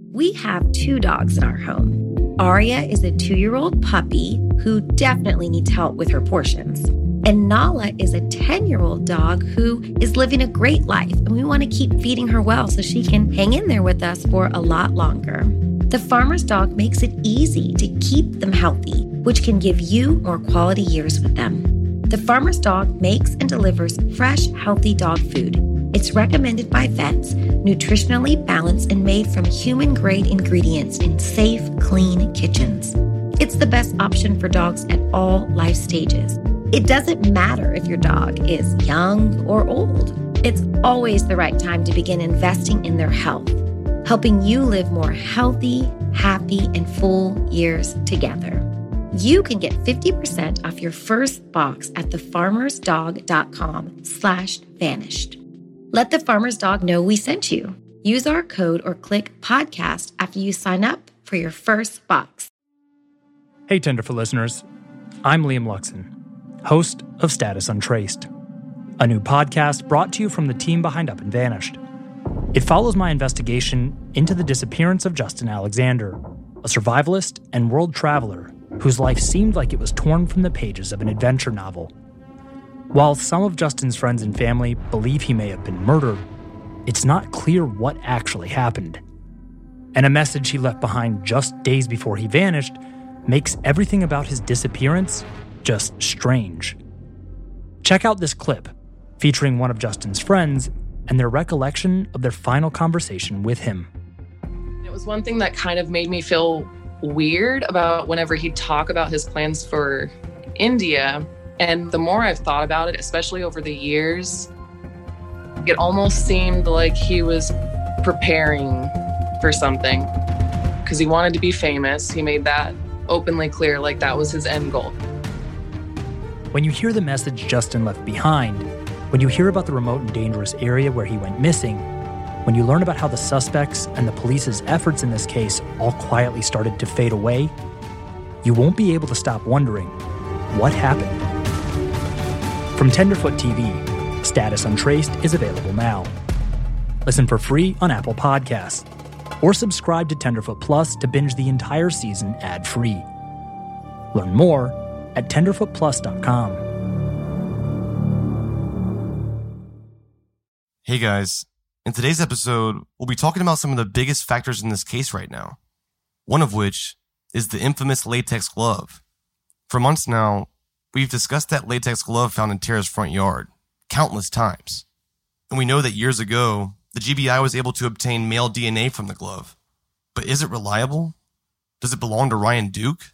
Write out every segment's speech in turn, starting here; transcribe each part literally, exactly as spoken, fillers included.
We have two dogs in our home. Aria is a two-year-old puppy who definitely needs help with her portions. And Nala is a ten-year-old dog who is living a great life, and we want to keep feeding her well so she can hang in there with us for a lot longer. The Farmer's Dog makes it easy to keep them healthy, which can give you more quality years with them. The Farmer's Dog makes and delivers fresh, healthy dog food. It's recommended by vets, nutritionally balanced and made from human-grade ingredients in safe, clean kitchens. It's the best option for dogs at all life stages. It doesn't matter if your dog is young or old. It's always the right time to begin investing in their health, helping you live more healthy, happy, and full years together. You can get fifty percent off your first box at thefarmersdog.com slash vanished. Let the Farmer's Dog know we sent you. Use our code or click podcast after you sign up for your first box. Hey, Tenderfoot listeners. I'm Liam Luxon, host of Status Untraced, a new podcast brought to you from the team behind Up and Vanished. It follows my investigation into the disappearance of Justin Alexander, a survivalist and world traveler whose life seemed like it was torn from the pages of an adventure novel. While some of Justin's friends and family believe he may have been murdered, it's not clear what actually happened. And a message he left behind just days before he vanished makes everything about his disappearance just strange. Check out this clip featuring one of Justin's friends and their recollection of their final conversation with him. It was one thing that kind of made me feel weird about whenever he'd talk about his plans for India. And the more I've thought about it, especially over the years, it almost seemed like he was preparing for something because he wanted to be famous. He made that openly clear, like that was his end goal. When you hear the message Justin left behind, when you hear about the remote and dangerous area where he went missing, when you learn about how the suspects and the police's efforts in this case all quietly started to fade away, you won't be able to stop wondering, what happened? From Tenderfoot T V, Status Untraced is available now. Listen for free on Apple Podcasts, or subscribe to Tenderfoot Plus to binge the entire season ad-free. Learn more at tenderfoot plus dot com. Hey guys, in today's episode, we'll be talking about some of the biggest factors in this case right now. One of which is the infamous latex glove. For months now, we've discussed that latex glove found in Tara's front yard countless times. And we know that years ago, the G B I was able to obtain male D N A from the glove. But is it reliable? Does it belong to Ryan Duke?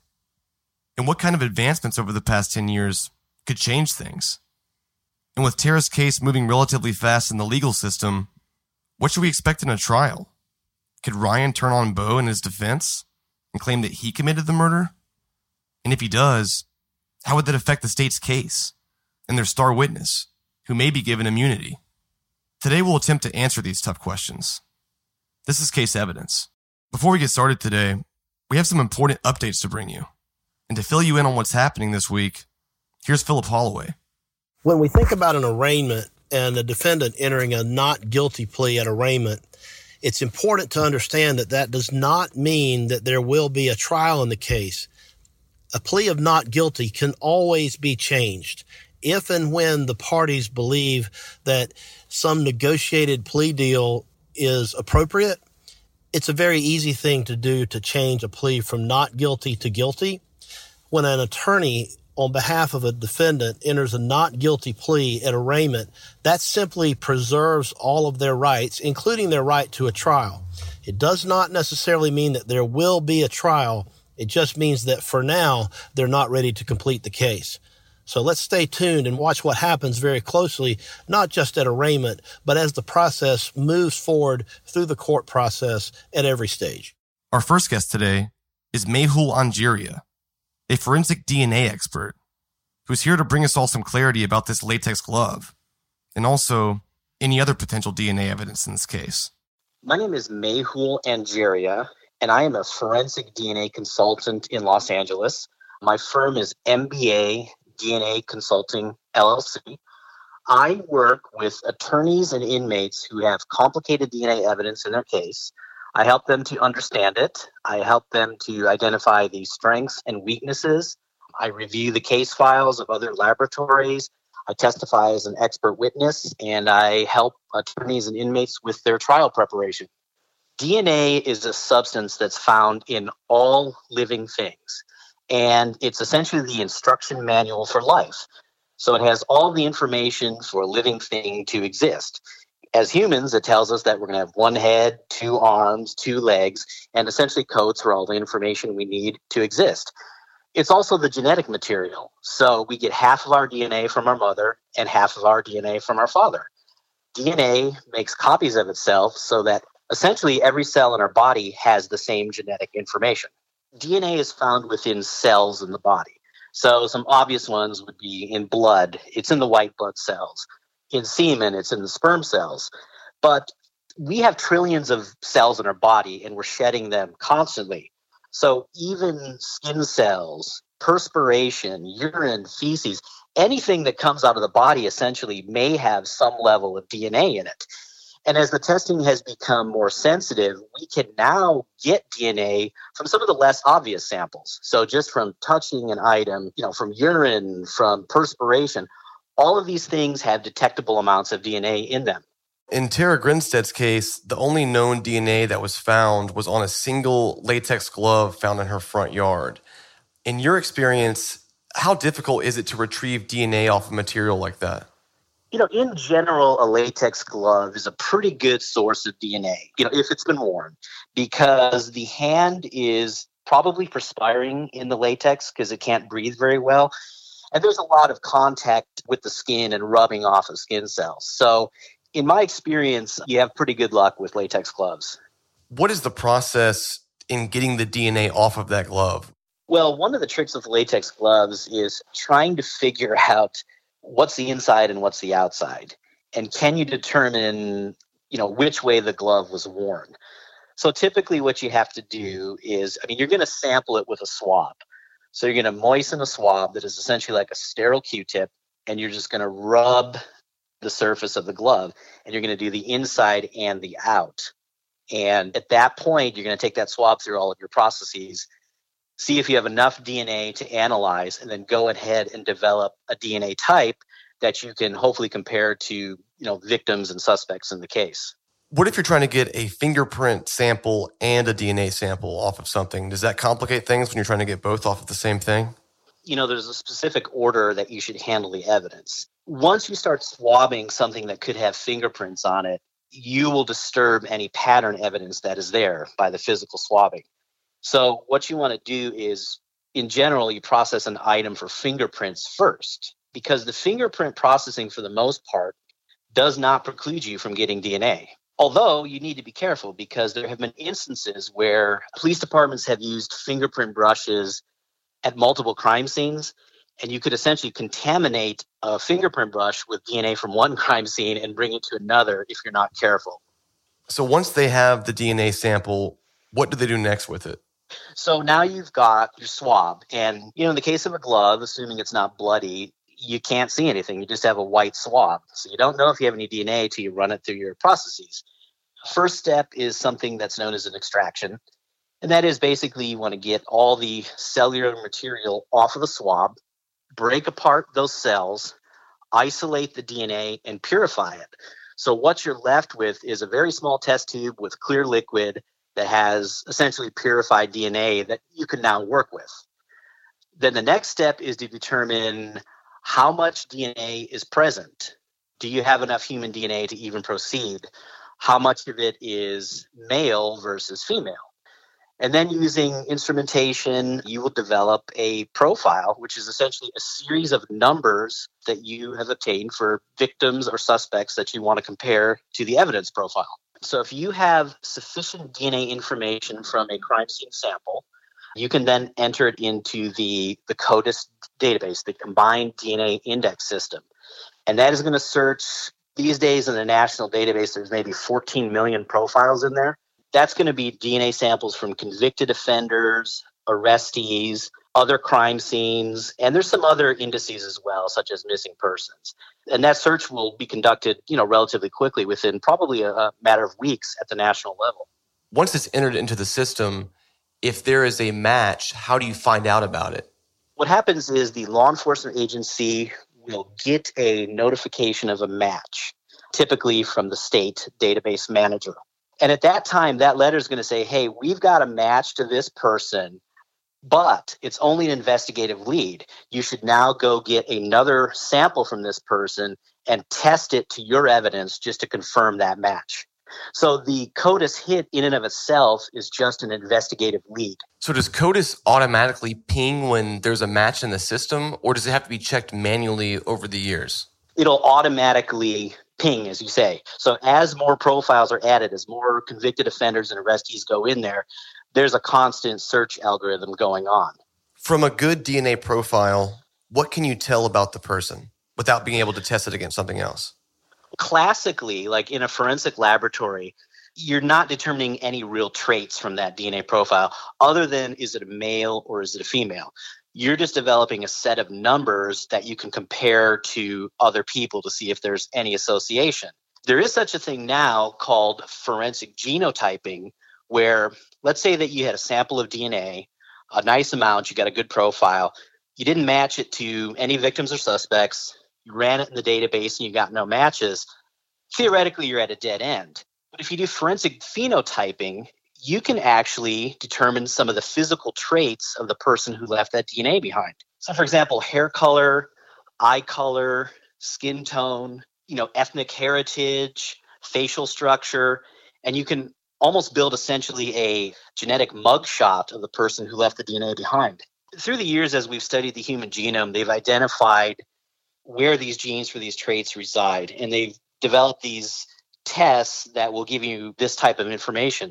And what kind of advancements over the past ten years could change things? And with Tara's case moving relatively fast in the legal system, what should we expect in a trial? Could Ryan turn on Bo in his defense and claim that he committed the murder? And if he does, how would that affect the state's case and their star witness, who may be given immunity? Today we'll attempt to answer these tough questions. This is Case Evidence. Before we get started today, we have some important updates to bring you. And to fill you in on what's happening this week, here's Philip Holloway. When we think about an arraignment and a defendant entering a not guilty plea at arraignment, it's important to understand that that does not mean that there will be a trial in the case. A plea of not guilty can always be changed if and when the parties believe that some negotiated plea deal is appropriate. It's a very easy thing to do to change a plea from not guilty to guilty. When an attorney on behalf of a defendant enters a not guilty plea at arraignment, that simply preserves all of their rights, including their right to a trial. It does not necessarily mean that there will be a trial. It just means that for now, they're not ready to complete the case. So let's stay tuned and watch what happens very closely, not just at arraignment, but as the process moves forward through the court process at every stage. Our first guest today is Mehul Angiria, a forensic D N A expert, who's here to bring us all some clarity about this latex glove, and also any other potential D N A evidence in this case. My name is Mehul Angiria, and I am a forensic D N A consultant in Los Angeles. My firm is M B A D N A Consulting, L L C. I work with attorneys and inmates who have complicated D N A evidence in their case. I help them to understand it. I help them to identify the strengths and weaknesses. I review the case files of other laboratories. I testify as an expert witness, and I help attorneys and inmates with their trial preparation. D N A is a substance that's found in all living things, and it's essentially the instruction manual for life. So it has all the information for a living thing to exist. As humans, it tells us that we're going to have one head, two arms, two legs, and essentially codes for all the information we need to exist. It's also the genetic material. So we get half of our D N A from our mother and half of our D N A from our father. D N A makes copies of itself so that essentially every cell in our body has the same genetic information. D N A is found within cells in the body. So some obvious ones would be in blood. It's in the white blood cells. In semen, it's in the sperm cells. But we have trillions of cells in our body, and we're shedding them constantly. So even skin cells, perspiration, urine, feces, anything that comes out of the body essentially may have some level of D N A in it. And as the testing has become more sensitive, we can now get D N A from some of the less obvious samples. So just from touching an item, you know, from urine, from perspiration, all of these things have detectable amounts of D N A in them. In Tara Grinstead's case, the only known D N A that was found was on a single latex glove found in her front yard. In your experience, how difficult is it to retrieve D N A off a material like that? You know, in general, a latex glove is a pretty good source of D N A, you know, if it's been worn, because the hand is probably perspiring in the latex because it can't breathe very well. And there's a lot of contact with the skin and rubbing off of skin cells. So in my experience, you have pretty good luck with latex gloves. What is the process in getting the D N A off of that glove? Well, one of the tricks with latex gloves is trying to figure out what's the inside and what's the outside. And can you determine, you know, which way the glove was worn? So typically what you have to do is, I mean, you're going to sample it with a swab. So you're going to moisten a swab that is essentially like a sterile Q-tip, and you're just going to rub the surface of the glove, and you're going to do the inside and the out. And at that point, you're going to take that swab through all of your processes, see if you have enough D N A to analyze, and then go ahead and develop a D N A type that you can hopefully compare to, you know, victims and suspects in the case. What if you're trying to get a fingerprint sample and a D N A sample off of something? Does that complicate things when you're trying to get both off of the same thing? You know, there's a specific order that you should handle the evidence. Once you start swabbing something that could have fingerprints on it, you will disturb any pattern evidence that is there by the physical swabbing. So what you want to do is, in general, you process an item for fingerprints first, because the fingerprint processing, for the most part, does not preclude you from getting D N A. Although you need to be careful, because there have been instances where police departments have used fingerprint brushes at multiple crime scenes, and you could essentially contaminate a fingerprint brush with D N A from one crime scene and bring it to another if you're not careful. So once they have the D N A sample, what do they do next with it? So now you've got your swab, and, you know, in the case of a glove, assuming it's not bloody, you can't see anything. You just have a white swab. So you don't know if you have any D N A till you run it through your processes. First step is something that's known as an extraction. And that is basically you want to get all the cellular material off of the swab, break apart those cells, isolate the D N A, and purify it. So what you're left with is a very small test tube with clear liquid that has essentially purified D N A that you can now work with. Then the next step is to determine how much D N A is present. Do you have enough human D N A to even proceed? How much of it is male versus female? And then using instrumentation, you will develop a profile, which is essentially a series of numbers that you have obtained for victims or suspects that you want to compare to the evidence profile. So if you have sufficient D N A information from a crime scene sample, you can then enter it into the, the CODIS database, the Combined D N A Index System. And that is going to search, these days in the national database, there's maybe fourteen million profiles in there. That's going to be D N A samples from convicted offenders, arrestees, other crime scenes, and there's some other indices as well, such as missing persons. And that search will be conducted, you know, relatively quickly, within probably a, a matter of weeks at the national level. once it's entered into the system, if there is a match, how do you find out about it? What happens is the law enforcement agency will get a notification of a match, typically from the state database manager. And at that time, that letter is going to say, hey, we've got a match to this person, but it's only an investigative lead. You should now go get another sample from this person and test it to your evidence just to confirm that match. So the CODIS hit in and of itself is just an investigative lead. So does CODIS automatically ping when there's a match in the system, or does it have to be checked manually over the years? It'll automatically ping, as you say. So as more profiles are added, as more convicted offenders and arrestees go in there, there's a constant search algorithm going on. From a good D N A profile, what can you tell about the person without being able to test it against something else? Classically, like in a forensic laboratory, you're not determining any real traits from that D N A profile other than is it a male or is it a female? You're just developing a set of numbers that you can compare to other people to see if there's any association. There is such a thing now called forensic genotyping, where let's say that you had a sample of D N A, a nice amount, you got a good profile, you didn't match it to any victims or suspects, you ran it in the database and you got no matches. Theoretically, you're at a dead end. But if you do forensic phenotyping, you can actually determine some of the physical traits of the person who left that D N A behind. So, for example, hair color, eye color, skin tone, you know, ethnic heritage, facial structure, and you can almost build essentially a genetic mugshot of the person who left the D N A behind. Through the years, as we've studied the human genome, they've identified where these genes for these traits reside, and they've developed these tests that will give you this type of information.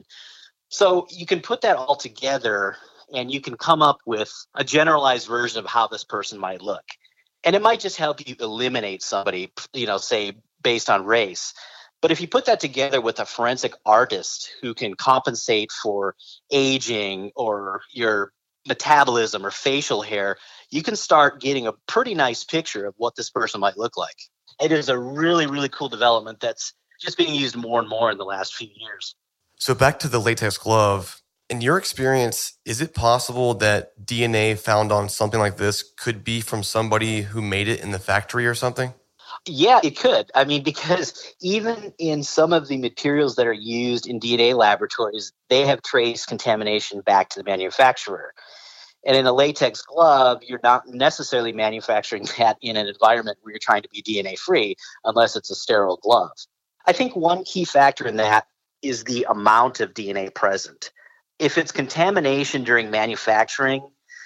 So you can put that all together and you can come up with a generalized version of how this person might look. And it might just help you eliminate somebody, you know, say based on race. But if you put that together with a forensic artist who can compensate for aging or your metabolism or facial hair, you can start getting a pretty nice picture of what this person might look like. It is a really, really cool development that's just being used more and more in the last few years. So back to the latex glove. In your experience, is it possible that D N A found on something like this could be from somebody who made it in the factory or something? Yeah, it could. I mean, because even in some of the materials that are used in D N A laboratories, they have traced contamination back to the manufacturer. And in a latex glove, you're not necessarily manufacturing that in an environment where you're trying to be D N A-free unless it's a sterile glove. I think one key factor in that is the amount of D N A present. If it's contamination during manufacturing,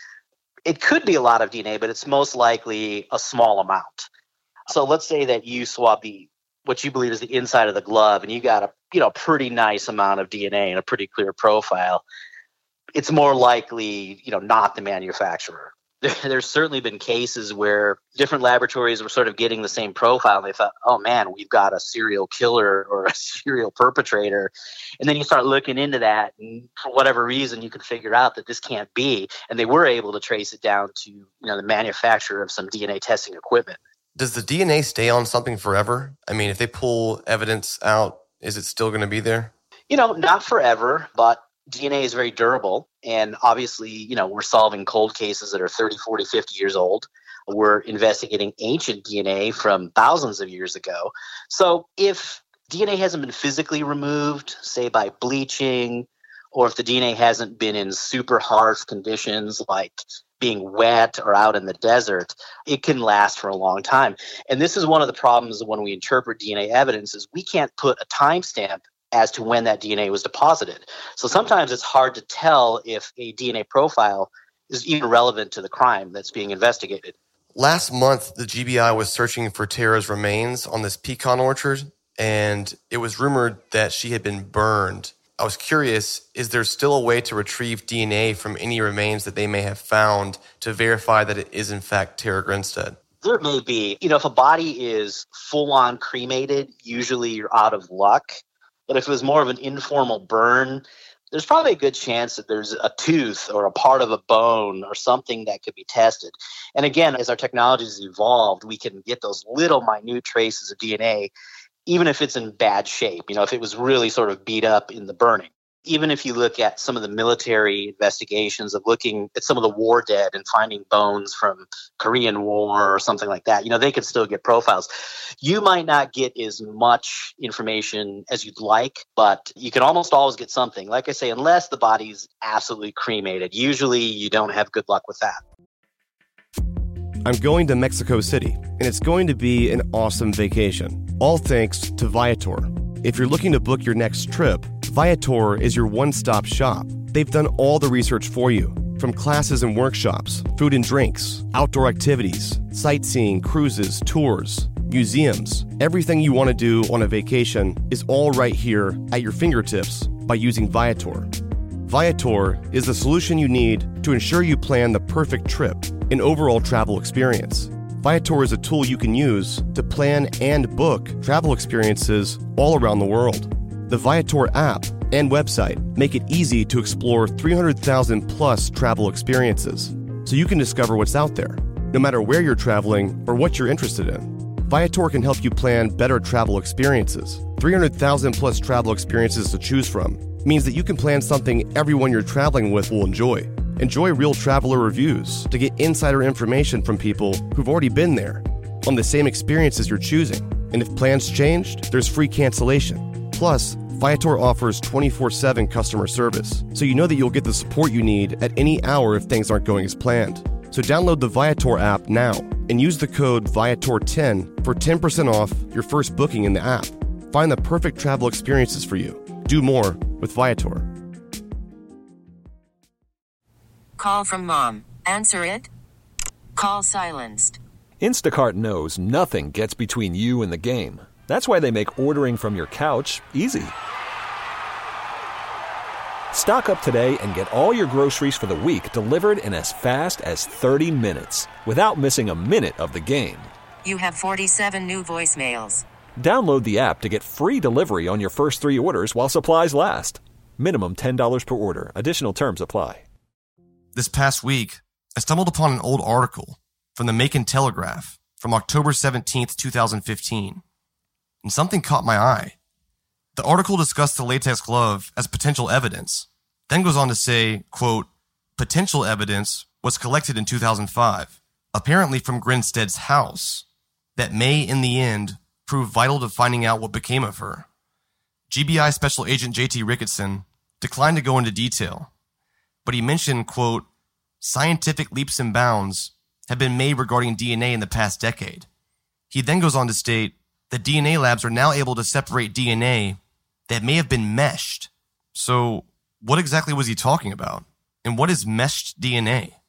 it could be a lot of D N A, but it's most likely a small amount. So let's say that you swab the what you believe is the inside of the glove, and you got a you know pretty nice amount of D N A and a pretty clear profile. It's more likely you know not the manufacturer. There, there's certainly been cases where different laboratories were sort of getting the same profile. And they thought, oh man, we've got a serial killer or a serial perpetrator. And then you start looking into that, and for whatever reason, you can figure out that this can't be. And they were able to trace it down to you know the manufacturer of some D N A testing equipment. Does the D N A stay on something forever? I mean, if they pull evidence out, is it still going to be there? You know, not forever, but D N A is very durable. And obviously, you know, we're solving cold cases that are thirty, forty, fifty years old. We're investigating ancient D N A from thousands of years ago. So if D N A hasn't been physically removed, say by bleaching, or if the D N A hasn't been in super harsh conditions like being wet or out in the desert, it can last for a long time. And this is one of the problems when we interpret D N A evidence is we can't put a timestamp as to when that D N A was deposited. So sometimes it's hard to tell if a D N A profile is even relevant to the crime that's being investigated. Last month, the G B I was searching for Tara's remains on this pecan orchard, and it was rumored that she had been burned. I was curious, is there still a way to retrieve D N A from any remains that they may have found to verify that it is in fact Tara Grinstead? There may be. You know, if a body is full-on cremated, usually you're out of luck. But if it was more of an informal burn, there's probably a good chance that there's a tooth or a part of a bone or something that could be tested. And again, as our technology has evolved, we can get those little minute traces of D N A, even if it's in bad shape, you know, if it was really sort of beat up in the burning. Even if you look at some of the military investigations of looking at some of the war dead and finding bones from Korean War or something like that, you know, they could still get profiles. You might not get as much information as you'd like, but you can almost always get something. Like I say, unless the body's absolutely cremated, usually you don't have good luck with that. I'm going to Mexico City, and it's going to be an awesome vacation, all thanks to Viator. If you're looking to book your next trip, Viator is your one-stop shop. They've done all the research for you, from classes and workshops, food and drinks, outdoor activities, sightseeing, cruises, tours, museums. Everything you want to do on a vacation is all right here at your fingertips by using Viator. Viator is the solution you need to ensure you plan the perfect trip and overall travel experience. Viator is a tool you can use to plan and book travel experiences all around the world. The Viator app and website make it easy to explore three hundred thousand plus travel experiences, so you can discover what's out there, no matter where you're traveling or what you're interested in. Viator can help you plan better travel experiences. three hundred thousand plus travel experiences to choose from means that you can plan something everyone you're traveling with will enjoy. Enjoy real traveler reviews to get insider information from people who've already been there on the same experiences you're choosing. And if plans changed, there's free cancellation. Plus, Viator offers twenty-four seven customer service, so you know that you'll get the support you need at any hour if things aren't going as planned. So download the Viator app now and use the code Viator ten for ten percent off your first booking in the app. Find the perfect travel experiences for you. Do more with Viator. Call from mom. Answer it. Call silenced. Instacart knows nothing gets between you and the game. That's why they make ordering from your couch easy. Stock up today and get all your groceries for the week delivered in as fast as thirty minutes without missing a minute of the game. You have forty-seven new voicemails. Download the app to get free delivery on your first three orders while supplies last. Minimum ten dollars per order. Additional terms apply. This past week, I stumbled upon an old article from the Macon Telegraph from October seventeenth, twenty fifteen, and something caught my eye. The article discussed the latex glove as potential evidence, then goes on to say, quote, potential evidence was collected in two thousand five, apparently from Grinstead's house, that may, in the end, prove vital to finding out what became of her. G B I Special Agent J T Ricketson declined to go into detail, but he mentioned, quote, scientific leaps and bounds have been made regarding D N A in the past decade. He then goes on to state that D N A labs are now able to separate D N A that may have been meshed. So what exactly was he talking about? And what is meshed D N A?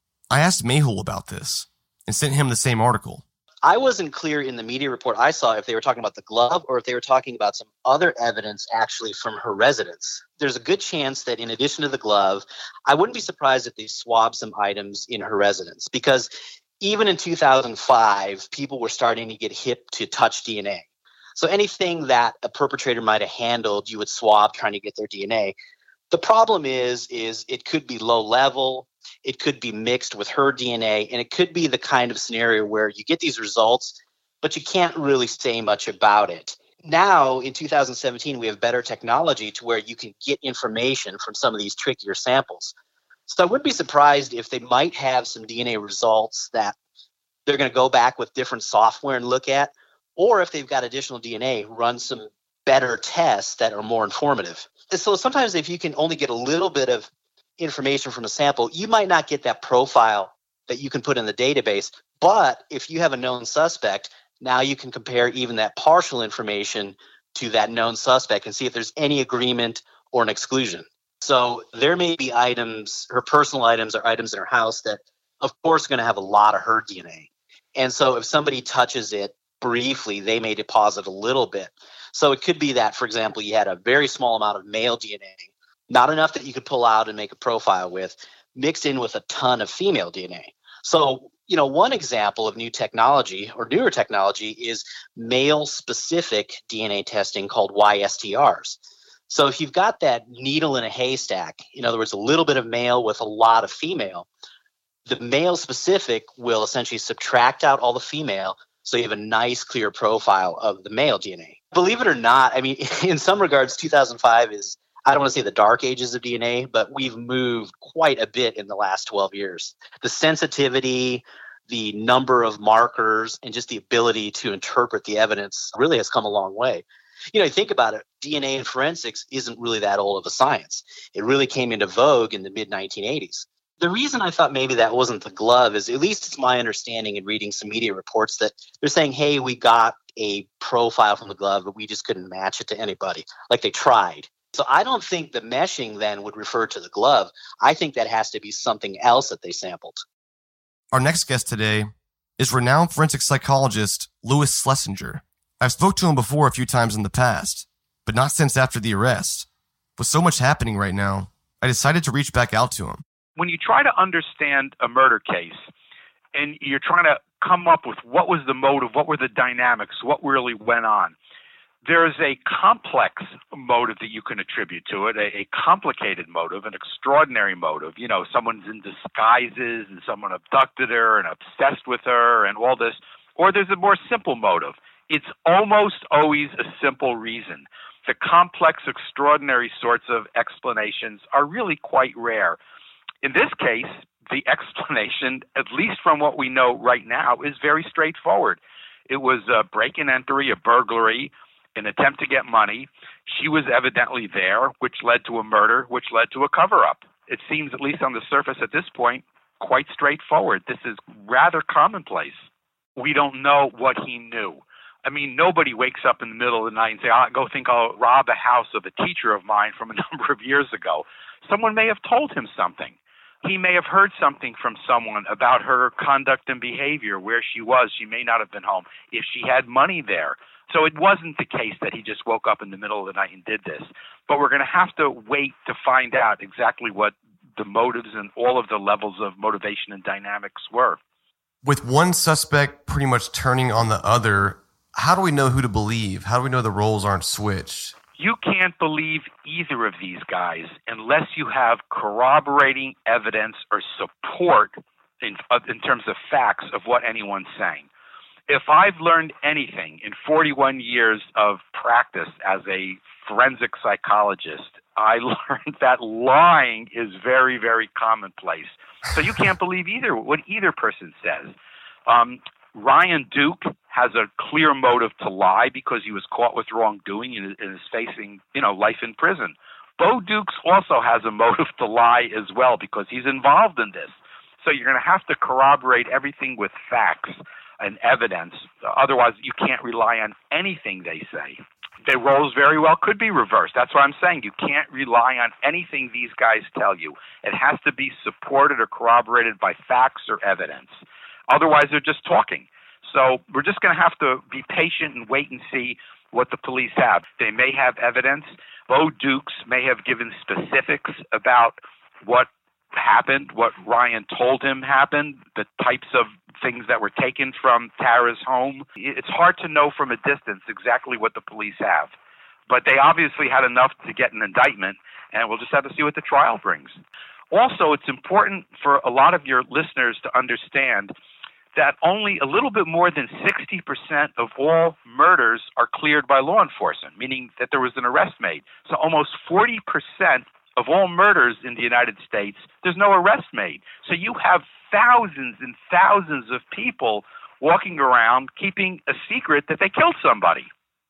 I asked Mehul about this and sent him the same article. I wasn't clear in the media report I saw if they were talking about the glove or if they were talking about some other evidence actually from her residence. There's a good chance that in addition to the glove, I wouldn't be surprised if they swabbed some items in her residence, because even in two thousand five, people were starting to get hip to touch D N A. So anything that a perpetrator might have handled, you would swab trying to get their D N A. The problem is, is it could be low level. It could be mixed with her D N A, and it could be the kind of scenario where you get these results, but you can't really say much about it. Now, in two thousand seventeen, we have better technology to where you can get information from some of these trickier samples. So I wouldn't be surprised if they might have some D N A results that they're going to go back with different software and look at, or if they've got additional D N A, run some better tests that are more informative. So sometimes if you can only get a little bit of information from a sample, you might not get that profile that you can put in the database. But if you have a known suspect, now you can compare even that partial information to that known suspect and see if there's any agreement or an exclusion. So there may be items, her personal items or items in her house that, of course, are going to have a lot of her D N A. And so if somebody touches it briefly, they may deposit a little bit. So it could be that, for example, you had a very small amount of male D N A, not enough that you could pull out and make a profile with, mixed in with a ton of female D N A. So, you know, one example of new technology or newer technology is male-specific D N A testing called Y S T Rs. So if you've got that needle in a haystack, in other words, a little bit of male with a lot of female, the male-specific will essentially subtract out all the female, so you have a nice, clear profile of the male D N A. Believe it or not, I mean, in some regards, two thousand five is I don't want to say the dark ages of D N A, but we've moved quite a bit in the last twelve years. The sensitivity, the number of markers, and just the ability to interpret the evidence really has come a long way. You know, you think about it, D N A and forensics isn't really that old of a science. It really came into vogue in the mid nineteen eighties. The reason I thought maybe that wasn't the glove is, at least it's my understanding in reading some media reports, that they're saying, hey, we got a profile from the glove, but we just couldn't match it to anybody. Like they tried. So I don't think the meshing then would refer to the glove. I think that has to be something else that they sampled. Our next guest today is renowned forensic psychologist Louis Schlesinger. I've spoke to him before a few times in the past, but not since after the arrest. With so much happening right now, I decided to reach back out to him. When you try to understand a murder case and you're trying to come up with what was the motive, what were the dynamics, what really went on, there is a complex motive that you can attribute to it, a, a complicated motive, an extraordinary motive. You know, someone's in disguises and someone abducted her and obsessed with her and all this. Or there's a more simple motive. It's almost always a simple reason. The complex, extraordinary sorts of explanations are really quite rare. In this case, the explanation, at least from what we know right now, is very straightforward. It was a break-in entry, a burglary, an attempt to get money. She was evidently there, which led to a murder, which led to a cover-up. It seems, at least on the surface at this point, quite straightforward. This is rather commonplace. We don't know what he knew. I mean, nobody wakes up in the middle of the night and say, I'll go think I'll rob a house of a teacher of mine from a number of years ago. Someone may have told him something. He may have heard something from someone about her conduct and behavior, where she was. She may not have been home. If she had money there. So it wasn't the case that he just woke up in the middle of the night and did this. But we're going to have to wait to find out exactly what the motives and all of the levels of motivation and dynamics were. With one suspect pretty much turning on the other, how do we know who to believe? How do we know the roles aren't switched? You can't believe either of these guys unless you have corroborating evidence or support in, uh, in terms of facts of what anyone's saying. If I've learned anything in forty-one years of practice as a forensic psychologist, I learned that lying is very, very commonplace. So you can't believe either what either person says. Um, Ryan Duke has a clear motive to lie because he was caught with wrongdoing and is facing, you know, life in prison. Bo Dukes also has a motive to lie as well because he's involved in this. So you're going to have to corroborate everything with facts and evidence. Otherwise, you can't rely on anything they say. Their roles very well could be reversed. That's what I'm saying. You can't rely on anything these guys tell you. It has to be supported or corroborated by facts or evidence. Otherwise, they're just talking. So we're just going to have to be patient and wait and see what the police have. They may have evidence. Bo Dukes may have given specifics about what happened, what Ryan told him happened, the types of things that were taken from Tara's home. It's hard to know from a distance exactly what the police have. But they obviously had enough to get an indictment, and we'll just have to see what the trial brings. Also, it's important for a lot of your listeners to understand that only a little bit more than sixty percent of all murders are cleared by law enforcement, meaning that there was an arrest made. So almost forty percent of all murders in the United States, there's no arrest made. So you have thousands and thousands of people walking around keeping a secret that they killed somebody.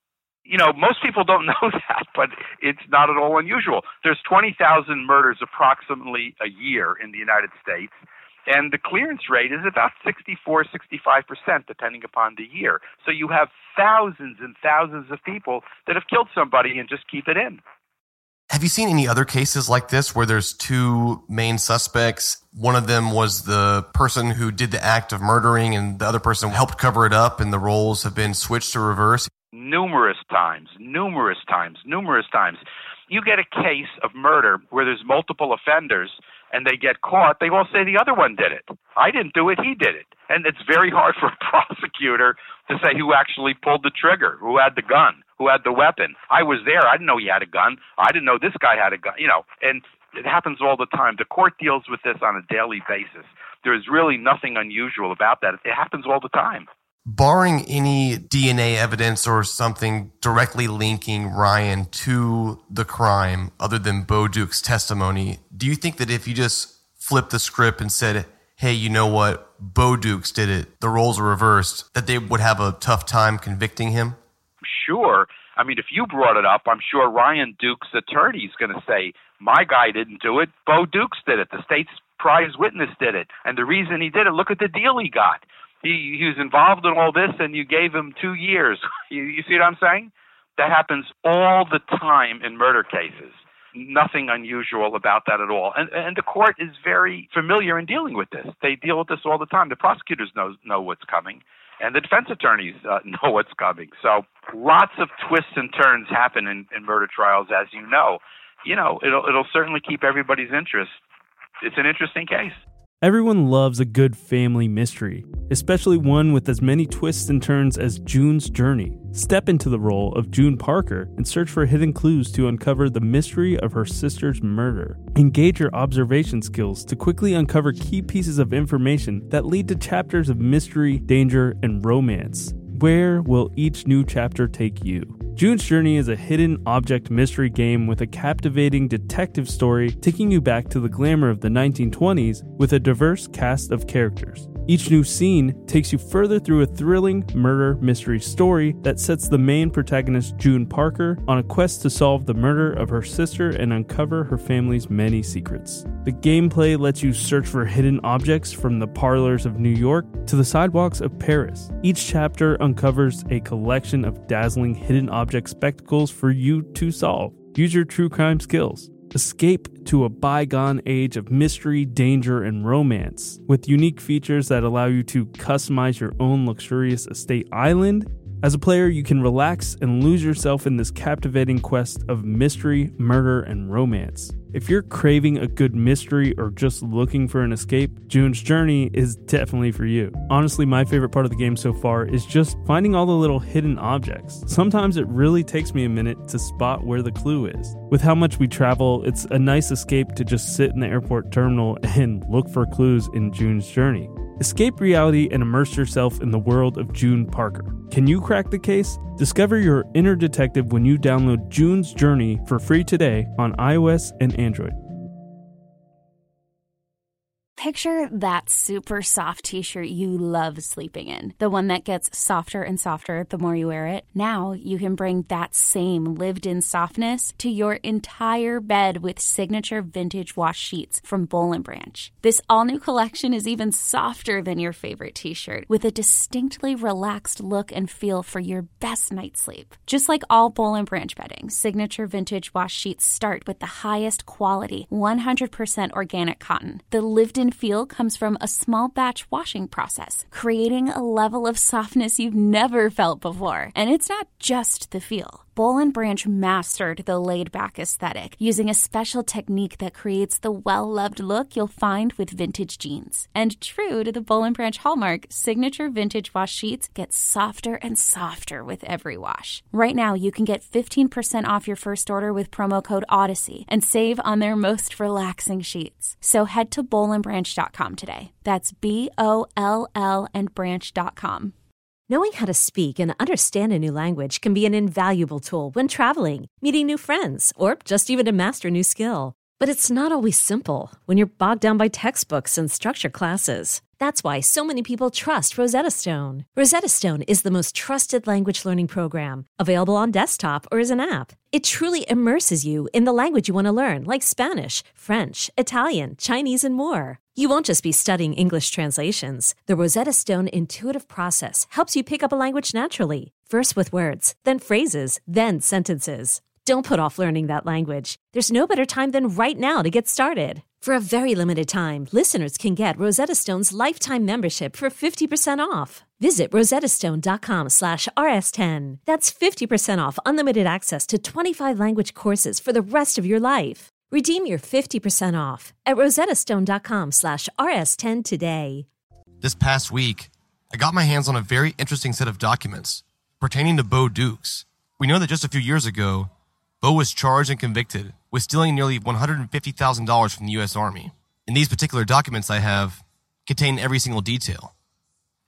You know, most people don't know that, but it's not at all unusual. There's twenty thousand murders approximately a year in the United States. And the clearance rate is about sixty-four, sixty-five percent, depending upon the year. So you have thousands and thousands of people that have killed somebody and just keep it in. Have you seen any other cases like this where there's two main suspects? One of them was the person who did the act of murdering and the other person helped cover it up, and the roles have been switched to reverse? Numerous times, numerous times, numerous times. You get a case of murder where there's multiple offenders and they get caught, they all say the other one did it. I didn't do it, he did it. And it's very hard for a prosecutor to say who actually pulled the trigger, who had the gun, who had the weapon. I was there, I didn't know he had a gun. I didn't know this guy had a gun, you know, and it happens all the time. The court deals with this on a daily basis. There is really nothing unusual about that. It happens all the time. Barring any D N A evidence or something directly linking Ryan to the crime other than Bo Duke's testimony, do you think that if you just flipped the script and said, hey, you know what, Bo Dukes did it, the roles are reversed, that they would have a tough time convicting him? Sure. I mean, if you brought it up, I'm sure Ryan Duke's attorney is going to say, my guy didn't do it, Bo Dukes did it, the state's prize witness did it. And the reason he did it, look at the deal he got. He, he was involved in all this, and you gave him two years. You, you see what I'm saying? That happens all the time in murder cases. Nothing unusual about that at all. And, and the court is very familiar in dealing with this. They deal with this all the time. The prosecutors know, know what's coming, and the defense attorneys uh, know what's coming. So lots of twists and turns happen in, in murder trials, as you know. You know, it'll, it'll certainly keep everybody's interest. It's an interesting case. Everyone loves a good family mystery, especially one with as many twists and turns as June's Journey. Step into the role of June Parker and search for hidden clues to uncover the mystery of her sister's murder. Engage your observation skills to quickly uncover key pieces of information that lead to chapters of mystery, danger, and romance. Where will each new chapter take you? June's Journey is a hidden object mystery game with a captivating detective story taking you back to the glamour of the nineteen twenties with a diverse cast of characters. Each new scene takes you further through a thrilling murder mystery story that sets the main protagonist, June Parker, on a quest to solve the murder of her sister and uncover her family's many secrets. The gameplay lets you search for hidden objects from the parlors of New York to the sidewalks of Paris. Each chapter uncovers a collection of dazzling hidden object spectacles for you to solve. Use your true crime skills. Escape to a bygone age of mystery, danger, and romance with unique features that allow you to customize your own luxurious estate island. As a player, you can relax and lose yourself in this captivating quest of mystery, murder, and romance. If you're craving a good mystery or just looking for an escape, June's Journey is definitely for you. Honestly, my favorite part of the game so far is just finding all the little hidden objects. Sometimes it really takes me a minute to spot where the clue is. With how much we travel, it's a nice escape to just sit in the airport terminal and look for clues in June's Journey. Escape reality and immerse yourself in the world of June Parker. Can you crack the case? Discover your inner detective when you download June's Journey for free today on iOS and Android. Picture that super soft t-shirt you love sleeping in. The one that gets softer and softer the more you wear it. Now you can bring that same lived-in softness to your entire bed with signature vintage wash sheets from Boll and Branch. This all-new collection is even softer than your favorite t-shirt with a distinctly relaxed look and feel for your best night's sleep. Just like all Boll and Branch bedding, signature vintage wash sheets start with the highest quality, one hundred percent organic cotton. The lived-in feel comes from a small batch washing process, creating a level of softness you've never felt before. And it's not just the feel. Boll and Branch mastered the laid-back aesthetic using a special technique that creates the well-loved look you'll find with vintage jeans. And true to the Boll and Branch hallmark, signature vintage wash sheets get softer and softer with every wash. Right now, you can get fifteen percent off your first order with promo code Odyssey and save on their most relaxing sheets. So head to boll and branch dot com today. That's B O L L and branch dot com. Knowing how to speak and understand a new language can be an invaluable tool when traveling, meeting new friends, or just even to master a new skill. But it's not always simple when you're bogged down by textbooks and structured classes. That's why so many people trust Rosetta Stone. Rosetta Stone is the most trusted language learning program, available on desktop or as an app. It truly immerses you in the language you want to learn, like Spanish, French, Italian, Chinese, and more. You won't just be studying English translations. The Rosetta Stone intuitive process helps you pick up a language naturally, first with words, then phrases, then sentences. Don't put off learning that language. There's no better time than right now to get started. For a very limited time, listeners can get Rosetta Stone's lifetime membership for fifty percent off. Visit rosettastone.com slash rs10. That's fifty percent off unlimited access to twenty-five language courses for the rest of your life. Redeem your fifty percent off at rosettastone.com slash rs10 today. This past week, I got my hands on a very interesting set of documents pertaining to Bo Dukes. We know that just a few years ago, Bo was charged and convicted with stealing nearly one hundred fifty thousand dollars from the U S Army. And these particular documents I have contain every single detail.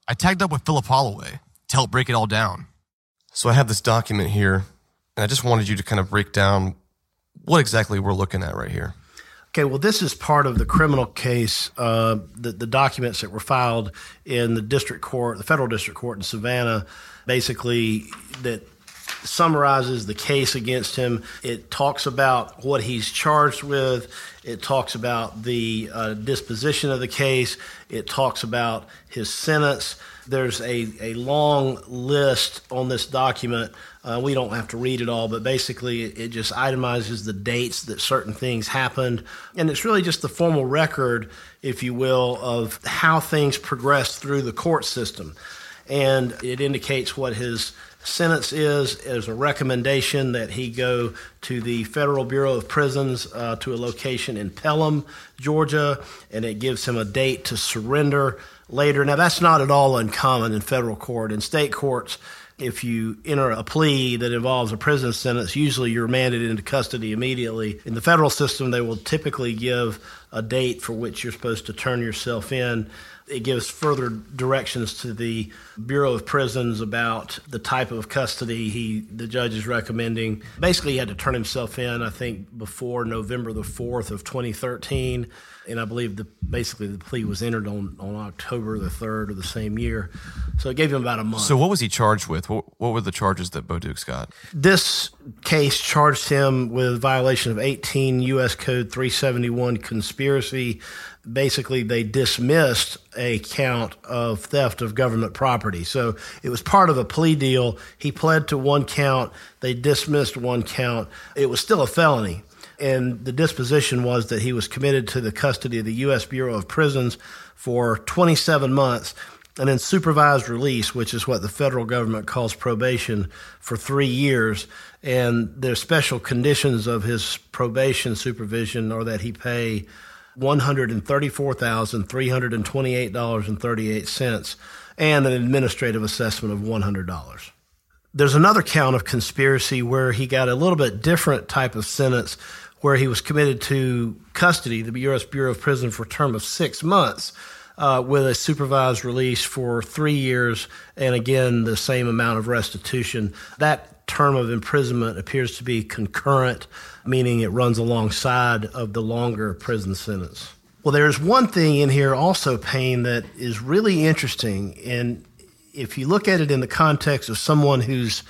I tagged up with Philip Holloway to help break it all down. So I have this document here, and I just wanted you to kind of break down what exactly we're looking at right here. Okay, well, this is part of the criminal case, uh, the, the documents that were filed in the district court, the federal district court in Savannah, basically that summarizes the case against him. It talks about what he's charged with. It talks about the uh, disposition of the case. It talks about his sentence. There's a, a long list on this document. Uh, we don't have to read it all, but basically it, it just itemizes the dates that certain things happened. And it's really just the formal record, if you will, of how things progressed through the court system. And it indicates what his sentence is. There's a recommendation that he go to the Federal Bureau of Prisons uh, to a location in Pelham, Georgia, and it gives him a date to surrender later. Now, that's not at all uncommon in federal court. In state courts, if you enter a plea that involves a prison sentence, usually you're remanded into custody immediately. In the federal system, they will typically give a date for which you're supposed to turn yourself in. It gives further directions to the Bureau of Prisons about the type of custody he, the judge is recommending. Basically, he had to turn himself in, I think, before November the fourth of twenty thirteen. And I believe the basically the plea was entered on, on October the third of the same year. So it gave him about a month. So what was he charged with? What, what were the charges that Bo Dukes got? This case charged him with violation of eighteen U S Code three seventy-one conspiracy. Basically, they dismissed a count of theft of government property. So it was part of a plea deal. He pled to one count. They dismissed one count. It was still a felony. And the disposition was that he was committed to the custody of the U S Bureau of Prisons for twenty-seven months and then supervised release, which is what the federal government calls probation, for three years. And there's special conditions of his probation supervision are that he pay one hundred thirty-four thousand three hundred twenty-eight dollars and thirty-eight cents and an administrative assessment of one hundred dollars. There's another count of conspiracy where he got a little bit different type of sentence, where he was committed to custody, the U S Bureau of Prisons, for a term of six months uh, with a supervised release for three years and, again, the same amount of restitution. That term of imprisonment appears to be concurrent, meaning it runs alongside of the longer prison sentence. Well, there's one thing in here also, Payne, that is really interesting. And if you look at it in the context of someone who's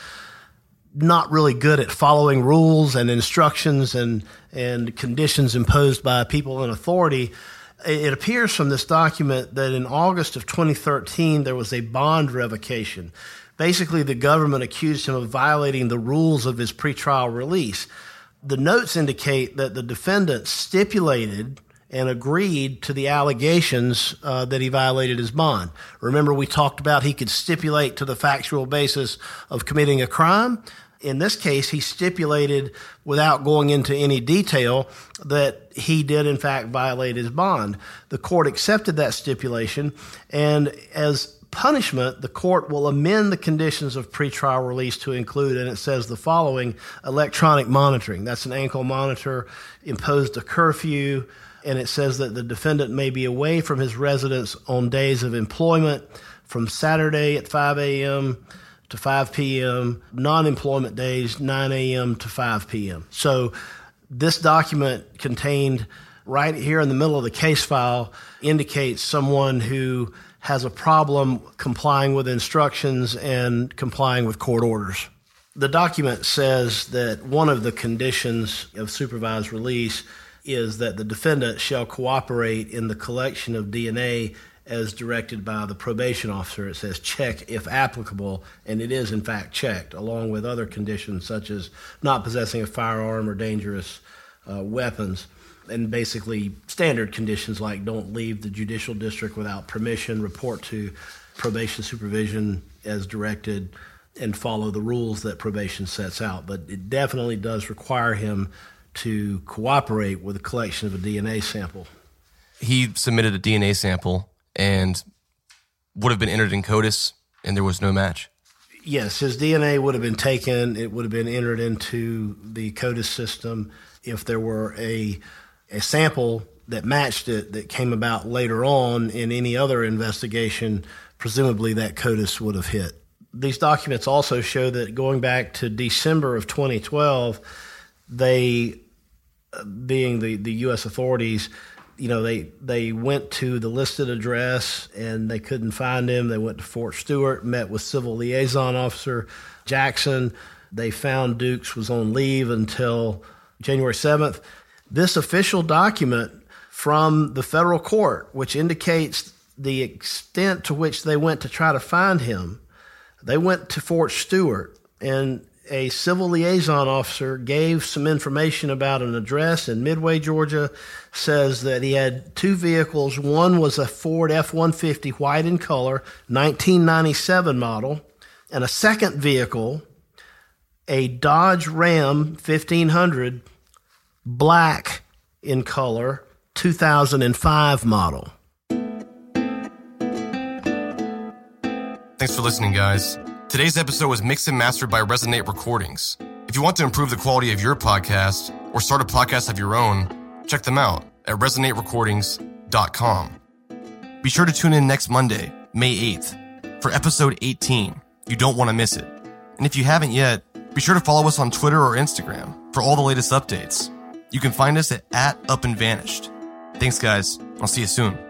not really good at following rules and instructions and, and conditions imposed by people in authority, it appears from this document that in August of twenty thirteen, there was a bond revocation. Basically, the government accused him of violating the rules of his pretrial release. The notes indicate that the defendant stipulated and agreed to the allegations uh, that he violated his bond. Remember, we talked about he could stipulate to the factual basis of committing a crime. In this case, he stipulated, without going into any detail, that he did, in fact, violate his bond. The court accepted that stipulation, and as punishment, the court will amend the conditions of pretrial release to include, and it says the following: electronic monitoring. That's an ankle monitor, imposed a curfew, and it says that the defendant may be away from his residence on days of employment from Saturday at five a.m. to five p.m., non-employment days, nine a.m. to five p.m. So this document contained right here in the middle of the case file indicates someone who has a problem complying with instructions and complying with court orders. The document says that one of the conditions of supervised release is that the defendant shall cooperate in the collection of D N A as directed by the probation officer. It says check if applicable, and it is in fact checked, along with other conditions such as not possessing a firearm or dangerous uh, weapons, and basically standard conditions like don't leave the judicial district without permission, report to probation supervision as directed, and follow the rules that probation sets out. But it definitely does require him to cooperate with the collection of a D N A sample. He submitted a D N A sample and would have been entered in CODIS, and there was no match. Yes, his D N A would have been taken. It would have been entered into the CODIS system. If there were a a sample that matched it that came about later on in any other investigation, presumably that CODIS would have hit. These documents also show that going back to December of twenty twelve, they, being the, the U S authorities, you know, they, they went to the listed address and they couldn't find him. They went to Fort Stewart, met with Civil Liaison Officer Jackson. They found Dukes was on leave until January seventh. This official document from the federal court, which indicates the extent to which they went to try to find him, they went to Fort Stewart, and a civil liaison officer gave some information about an address in Midway, Georgia, says that he had two vehicles. One was a Ford F one fifty white in color, nineteen ninety-seven model, and a second vehicle, a Dodge Ram fifteen hundred, black in color, two thousand five model. Thanks for listening, guys. Today's episode was mixed and mastered by Resonate Recordings. If you want to improve the quality of your podcast or start a podcast of your own, check them out at resonate recordings dot com. Be sure to tune in next Monday, May eighth, for episode eighteen. You don't want to miss it. And if you haven't yet, be sure to follow us on Twitter or Instagram for all the latest updates. You can find us at, at Up and Vanished. Thanks, guys. I'll see you soon.